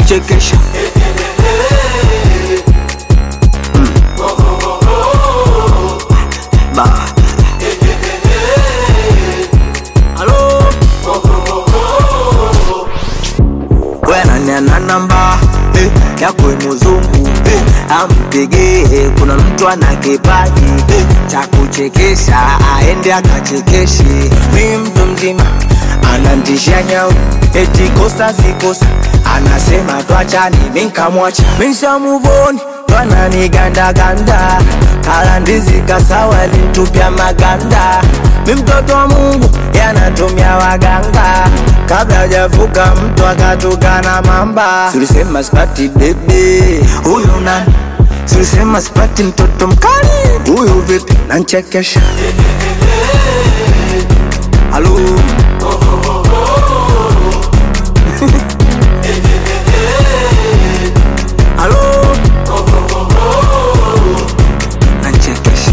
chekesha. Ba Hello Wena namba ya kwe muzungu ampige, kuna mtu ana kipaji cha kuchekesha, aende akachekeshe. Mimi mtu mzima anantisha nyau, eti kosa si kosa, anasema tuachane, mimi nikamwacha. Mimi move on, twana ni ganda ganda, kala ndizi kasawa lintupia maganda. Mimi mtoto wa Mungu yanatumia waganga, kabla hajavuka mtu akatukana mamba. Tulisema sipati bebe, huyu nani? Tulisema sipati mtoto mkali, huyu vipi? Nanchekesha. Halo Halo nanchekesha.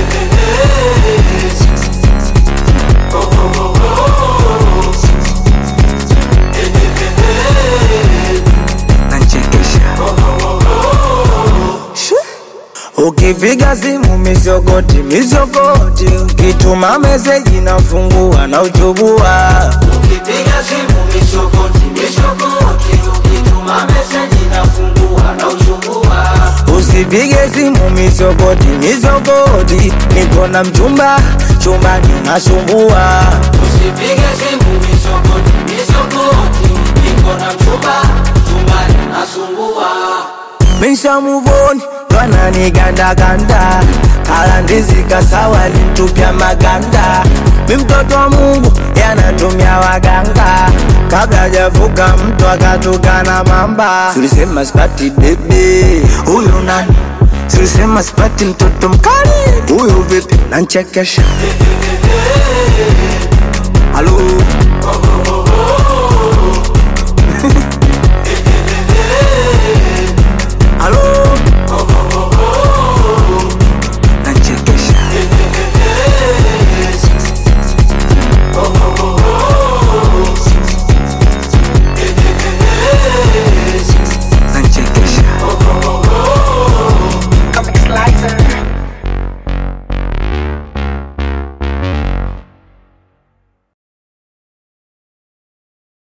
Ukipiga simu mizogoti, mizogoti, ukituma message nafungua na uchubua. Ukipiga simu mizogoti, mizogoti, ukituma message nafungua na uchubua. Usipige simu mizogoti, mizogoti, niko na mchumba, chumbani nasumbua. Usipige simu mizogoti, mizogoti, niko na mchumba, chumbani nasumbua. Misha move on, twana ni ganda ganda, kala ndizi kasawa lintupia maganda. Mimi mtoto wa Mungu yanatumia waganga, kabla hajavuka mtu akatukana mamba. Tulisema sipati bebe, huyu nani? Tulisema sipati mtoto mkali, huyu vipi? Nanchekesha. Halo